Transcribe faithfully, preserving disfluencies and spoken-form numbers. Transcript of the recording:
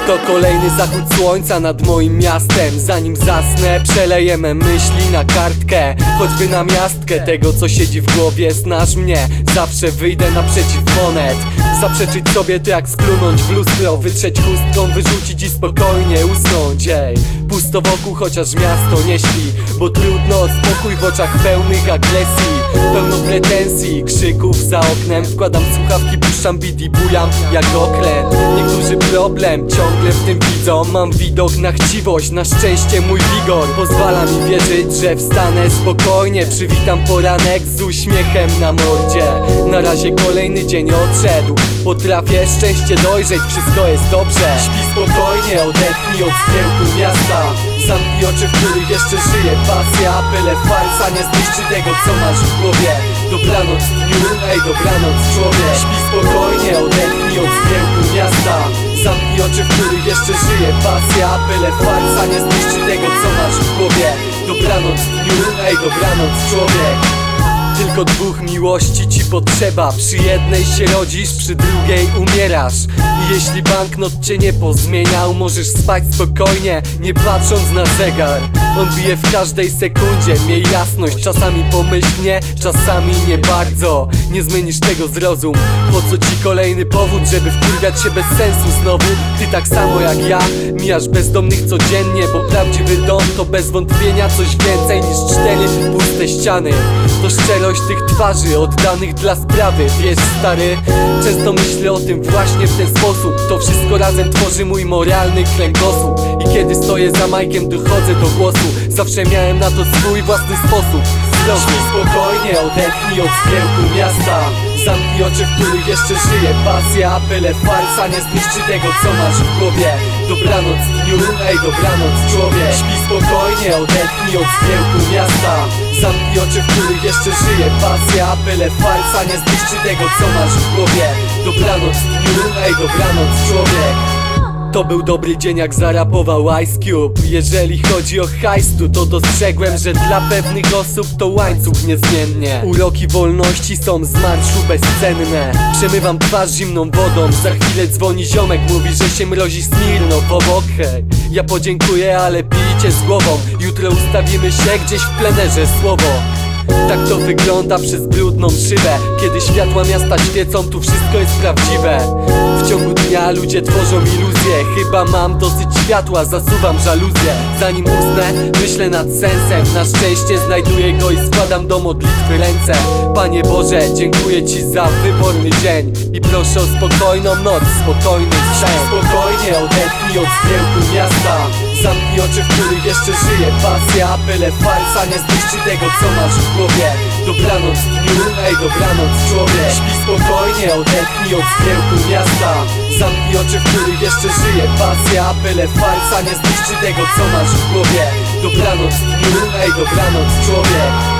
To kolejny zachód słońca nad moim miastem. Zanim zasnę, przelejemy myśli na kartkę, choćby na miastkę tego, co siedzi w głowie. Znasz mnie, zawsze wyjdę naprzeciw monet. Zaprzeczyć sobie to jak splunąć w lustro, wytrzeć chustką, wyrzucić i spokojnie usnąć. Ej, pusto wokół, chociaż miasto nie śpi, bo trudno o spokój w oczach pełnych agresji. Pełno pretensji, krzyków za oknem. Wkładam słuchawki, puszczam beat i bujam jak okręt. Niektórzy problem ciągle w tym widzą. Mam widok na chciwość, na szczęście mój wigor pozwala mi wierzyć, że wstanę spokojnie. Przywitam poranek z uśmiechem na mordzie. Na razie kolejny dzień odszedł, potrafię szczęście dojrzeć, wszystko jest dobrze. Śpi spokojnie, odetchnij od zgiełku miasta. Zamknij oczy, w których jeszcze żyje pasja. Byle farsa nie zniszczy tego, co masz w głowie. Dobranoc dniu, ej dobranoc człowiek. Śpi spokojnie, odetchnij od zgiełku miasta. Zamknij oczy, w których jeszcze żyje pasja. Byle farsa nie zniszczy tego, co masz w głowie. Dobranoc dniu, ej dobranoc człowiek. Tylko dwóch miłości ci potrzeba. Przy jednej się rodzisz, przy drugiej umierasz. I jeśli banknot cię nie pozmieniał, możesz spać spokojnie, nie patrząc na zegar. On bije w każdej sekundzie, miej jasność. Czasami pomyślnie, czasami nie bardzo. Nie zmienisz tego, zrozum. Po co ci kolejny powód, żeby wkurwiać się bez sensu znowu? Ty tak samo jak ja mijasz bezdomnych codziennie, bo prawdziwy dom to bez wątpienia coś więcej niż cztery puste ściany. To szczerość tych twarzy oddanych dla sprawy. Wiesz stary, często myślę o tym właśnie w ten sposób. To wszystko razem tworzy mój moralny kręgosłup. I kiedy stoję za majkiem, dochodzę do głosu. Zawsze miałem na to swój własny sposób. Śpi spokojnie, odetchnij od zgiełku miasta. Zamknij oczy, w których jeszcze żyje pasja. Byle farsa nie zniszczy tego, co masz w głowie. Dobranoc dniu, ej dobranoc człowiek. Śpi spokojnie, odetchnij od zgiełku miasta. Zamknij oczy, w których jeszcze żyje pasja. Byle farsa nie zniszczy tego, co masz w głowie. Dobranoc dniu, ej dobranoc człowiek. To był dobry dzień, jak zarapował Ice Cube. Jeżeli chodzi o hajstu, to dostrzegłem, że dla pewnych osób to łańcuch niezmiennie. Uroki wolności są z marszu bezcenne. Przemywam twarz zimną wodą. Za chwilę dzwoni ziomek, mówi, że się mrozi Smirnow obok. Hej, ja podziękuję, ale pijcie z głową. Jutro ustawimy się gdzieś w plenerze, słowo. Tak to wygląda przez brudną szybę. Kiedy światła miasta świecą, tu wszystko jest prawdziwe. W ciągu dnia ludzie tworzą iluzje. Chyba mam dosyć światła, zasuwam żaluzję. Zanim usnę, myślę nad sensem. Na szczęście znajduję go i składam do modlitwy ręce. Panie Boże, dziękuję Ci za wyborny dzień. I proszę o spokojną noc, spokojny sen. Spokojnie, odetchnij od zgiełku miasta. Zamknij oczy, w których jeszcze żyje pasja. Byle farsa nie zniszczy tego, co masz w głowie. Dobranoc dniu, ej dobranoc człowiek. Śpi spokojnie, odetchnij od zgiełku miasta. Zamknij oczy, w których jeszcze żyje pasja. Byle farsa nie zniszczy tego, co masz w głowie. Dobranoc dniu, ej dobranoc człowiek.